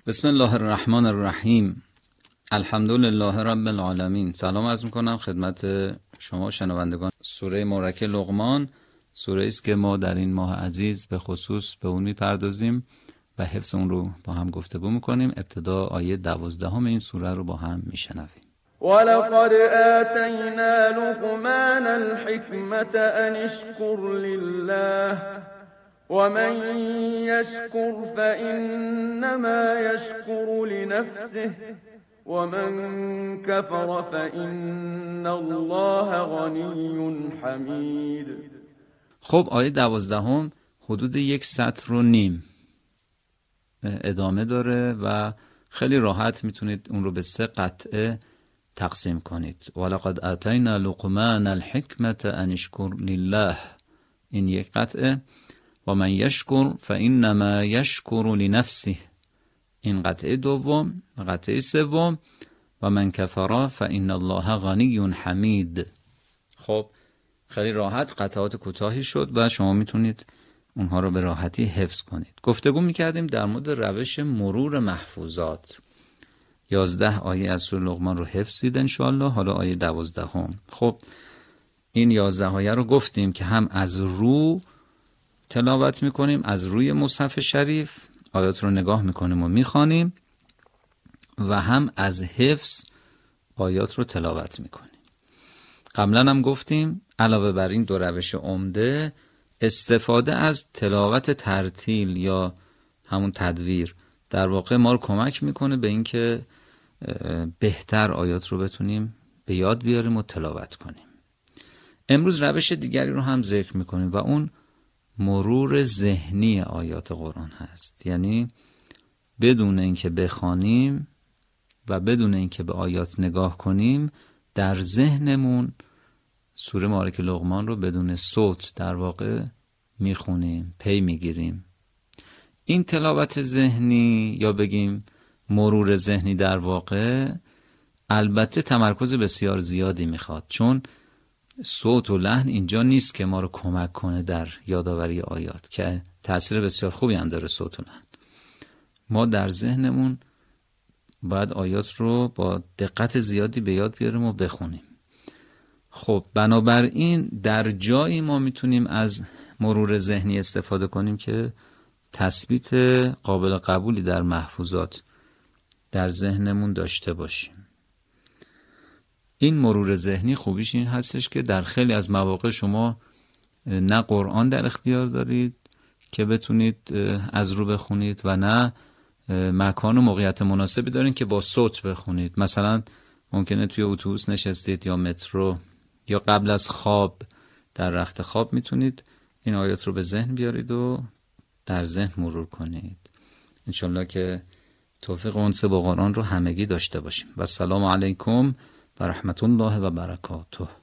بسم الله الرحمن الرحیم. الحمدلله رب العالمین. سلام عرض میکنم خدمت شما شنوندگان. سوره مبارکه لقمان سوره است که ما در این ماه عزیز به خصوص به اون میپردازیم و حفظ اون رو با هم گفتگو میکنیم. ابتدا آیه 12 این سوره رو با هم میشنویم. ولقد آتینا لقمان الحکمة ان اشکر لله ومن يشكر فإنما يشكر لنفسه ومن كفر فإن الله غني حمید. خب آیه 12 حدود 1 سطر و نیم ادامه داره و خیلی راحت میتونید اون رو به 3 قطعه تقسیم کنید. ولقد آتینا لقمان الحکمة ان اشکر لله، این 1 قطعه. و من یشکر فانما یشکر لنفسه، این قطعه دوم. قطعه سوم و من کفر فان الله غنی حمید. خب خیلی راحت قطعات کوتاهی شد و شما میتونید اونها رو به راحتی حفظ کنید. گفتگو میکردیم در مورد روش مرور محفوظات. 11 آیه از سوره لقمان رو حفظید انشاءالله. حالا آیه 12. خب این 11 آیه رو گفتیم که هم از رو تلاوت میکنیم، از روی مصحف شریف آیات رو نگاه میکنیم و میخوانیم، و هم از حفظ آیات رو تلاوت میکنیم. قبلا هم گفتیم علاوه بر این 2 روش عمده، استفاده از تلاوت ترتیل یا همون تدویر در واقع ما رو کمک میکنه به این که بهتر آیات رو بتونیم به یاد بیاریم و تلاوت کنیم. امروز روش دیگری رو هم ذکر میکنیم و اون مرور ذهنی آیات قرآن هست. یعنی بدون اینکه بخوانیم و بدون اینکه به آیات نگاه کنیم، در ذهنمون سوره مبارکه لقمان رو بدون صوت در واقع میخونیم، پی میگیریم. این تلاوت ذهنی یا بگیم مرور ذهنی در واقع البته تمرکز بسیار زیادی میخواد، چون صوت و لحن اینجا نیست که ما رو کمک کنه در یادآوری آیات، که تأثیر بسیار خوبی هم داره صوت و لحن. ما در ذهنمون باید آیات رو با دقت زیادی به یاد بیاریم و بخونیم. خب بنابراین در جایی ما میتونیم از مرور ذهنی استفاده کنیم که تثبیت قابل قبولی در محفوظات در ذهنمون داشته باشیم. این مرور ذهنی خوبیش این هستش که در خیلی از مواقع شما نه قرآن در اختیار دارید که بتونید از رو بخونید و نه مکان و موقعیت مناسبی دارید که با صوت بخونید. مثلا ممکنه توی اتوبوس نشستید یا مترو یا قبل از خواب در رخت خواب میتونید این آیات رو به ذهن بیارید و در ذهن مرور کنید. انشالله که توفیق اونس با قرآن رو همگی داشته باشیم. و السلام علیکم و رحمت الله و برکاته.